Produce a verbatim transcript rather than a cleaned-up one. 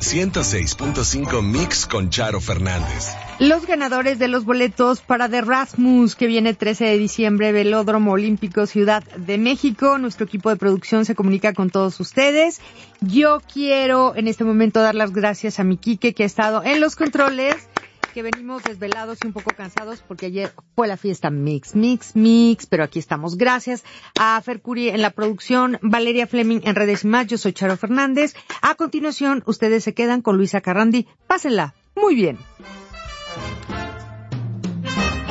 ciento seis punto cinco Mix con Charo Fernández. Los ganadores de los boletos para The Rasmus, que viene trece de diciembre, Velódromo Olímpico, Ciudad de México. Nuestro equipo de producción se comunica con todos ustedes. Yo quiero en este momento dar las gracias a mi Quique, que ha estado en los controles, que venimos desvelados y un poco cansados porque ayer fue la fiesta Mix, Mix, Mix, pero aquí estamos. Gracias a Fer Curi en la producción, Valeria Fleming en redes y más. Yo soy Charo Fernández. A continuación, ustedes se quedan con Luisa Carrandi. Pásenla muy bien.